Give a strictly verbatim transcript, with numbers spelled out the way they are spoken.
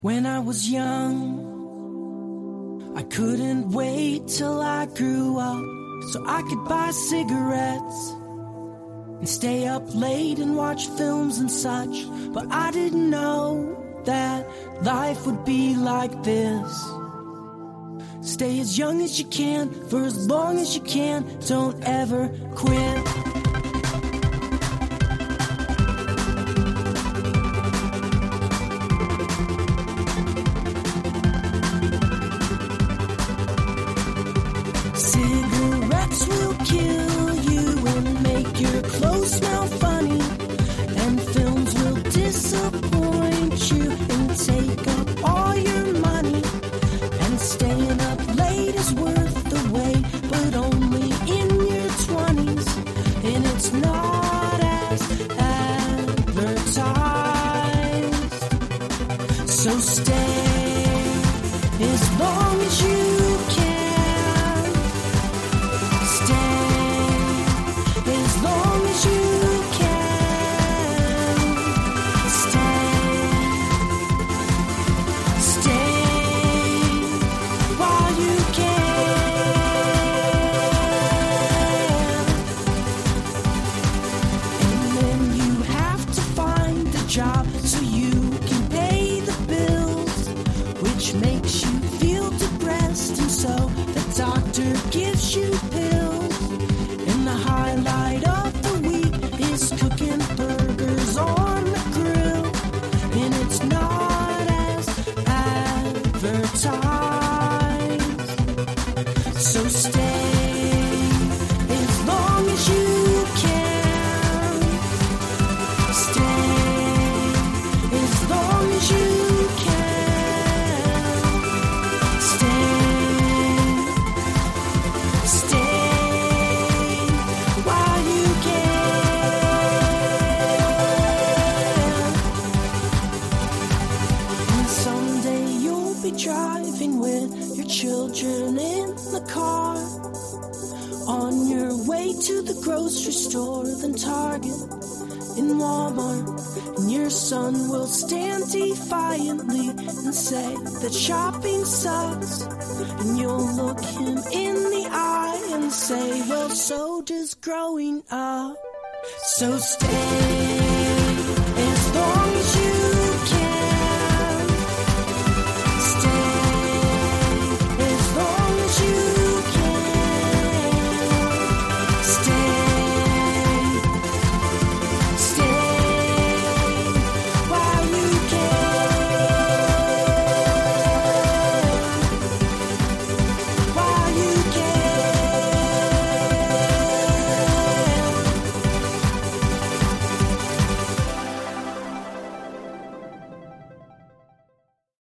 When I was young, I couldn't wait till I grew up so I could buy cigarettes and stay up late and watch films and such. But I didn't know that life would be like this. Stay as young as you can for as long as you can. Don't ever quit. Cigarettes will kill you and make your clothes smell funny, and films will disappoint you and take up all your money. And staying up late is worth the wait, but only in your twenties, and it's not as advertised. So stay as long as you can. Job so you can pay the bills, which makes you feel depressed, and so the doctor gives you pills. And the highlight of the week is cooking burgers on the grill, and it's not as advertised. So stay as long as you can. Stay driving with your children in the car, on your way to the grocery store, then Target and Walmart, and your son will stand defiantly and say that shopping sucks, and you'll look him in the eye and say, well, so does growing up. So stay as long as you